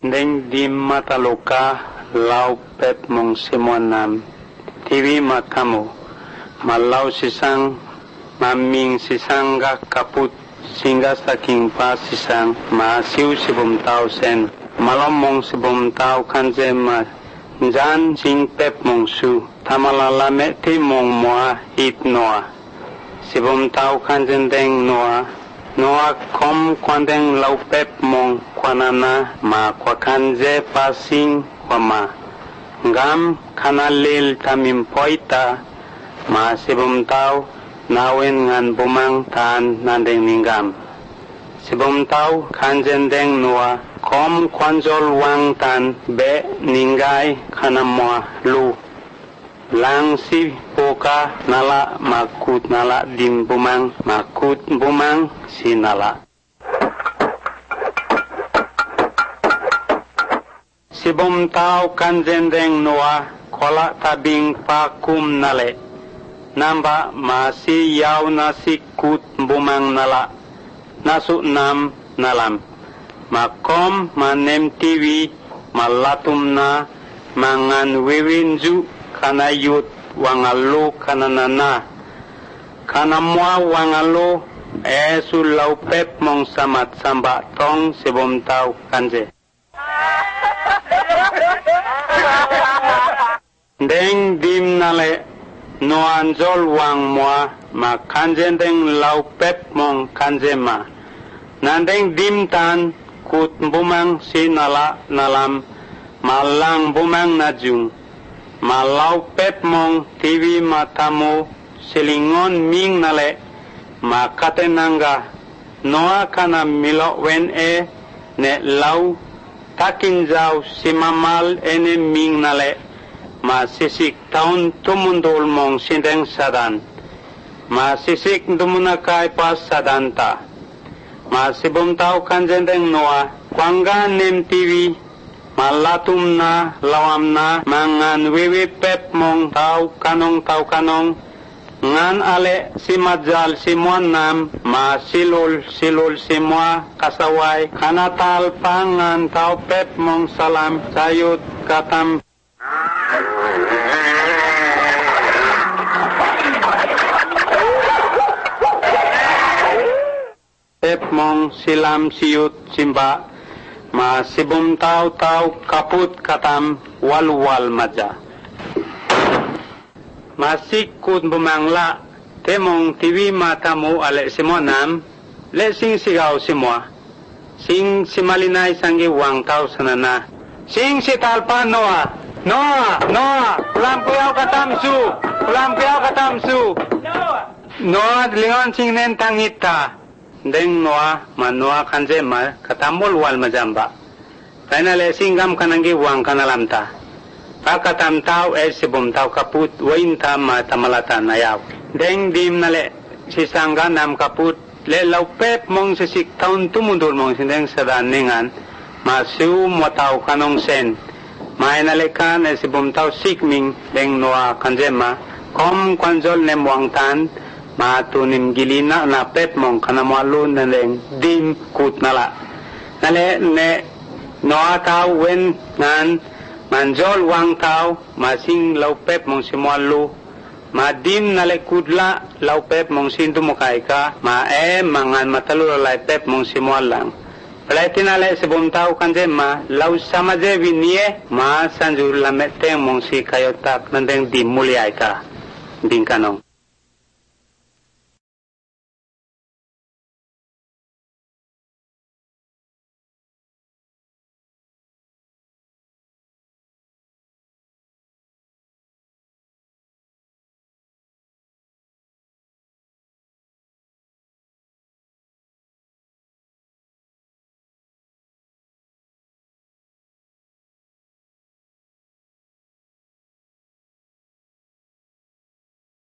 Deng di mataloka lau pep mong simonam TV makamu malau sisang maming sisangga kaput singga saking pa sisang maasiu sibum tau sen malam mong sibum tau kanje ma jan sing pep mong su tamalalame ti mong moa hit noa sibum tau kanje deng noa kom kwandeng lau pep mong kwanana ma kwakanje pasing kwama ngam kanalil tamim poita ma sibum tau nawen ngan bumang tan nandeng ninggam sibum tau kanjen deng noa kom kwanjol wang tan be ninggai kanamwa lu lang si poka nala makut nala dim bumang makut bumang si nala sibum tau kanjen deng noa kola tabing pakum nale namba masih yau nasi kut bumang nala nasu nam nalam makom manem TV malatum na mangan wiwinju kana yut wangalu kana nana kana mua wangalu lau pep mong samat samba tong sibum tau kanje deng dim nale no anjol wang mua ma kanje deng lau pep mong kanje ma nandeng dim tan kut bumang si nala nalam malang bumang najung malau pep mong TV matamu silingon ming nale ma katenanga noa kana milo wen ne lau takin jau simamal ene ming nale ma sisik taun tumundul mong sindeng sadan ma sisik dumunakai pas sadanta ma sibum tau kanjendeng noa kwangga nem TV malatum na lawam na mangan wiwi pep mong tau kanong ngan ale si majal si nam ma silul semua kasawai kanatal pangan tau pep mong salam sayut katam pep mong silam siut simba ma sibum tau kaput katam wal maja masik kut bumangla temong TV matamu ale simonam le sing sigaw simwa sing simalinay sangi wang tau sanana sing sitalpa noa pulampiaw katamsu noa lingon sing nen tangita deng noa manoa kanje ma katamol wal majamba kana le singam kanangi wang kanalamta pakatam tau sibum tau kaput wain ma tamalata nayaw deng dim nale sisangga nam kaput le lau pep mong sisik taun tumundur mong sindeng sadan ningan masu mo tau kanong sen mai nale kan sibum tau sikming deng noa kanjema kom kwanjol nem wang tan matunim gilina na pep mong kanamalu naleng dim kut nala nale ne noa tau wen ngan manjol wang tau masing lau pep mong simualu ma dim nale kudla lau pep mong sindu mukaika ma mangan matalulalay pep mong simualang palay tinale sibum tau kanje ma lau samaje vinie ma sanjur lameteng mong si kayotak nandeng dim muliay ka ding kanong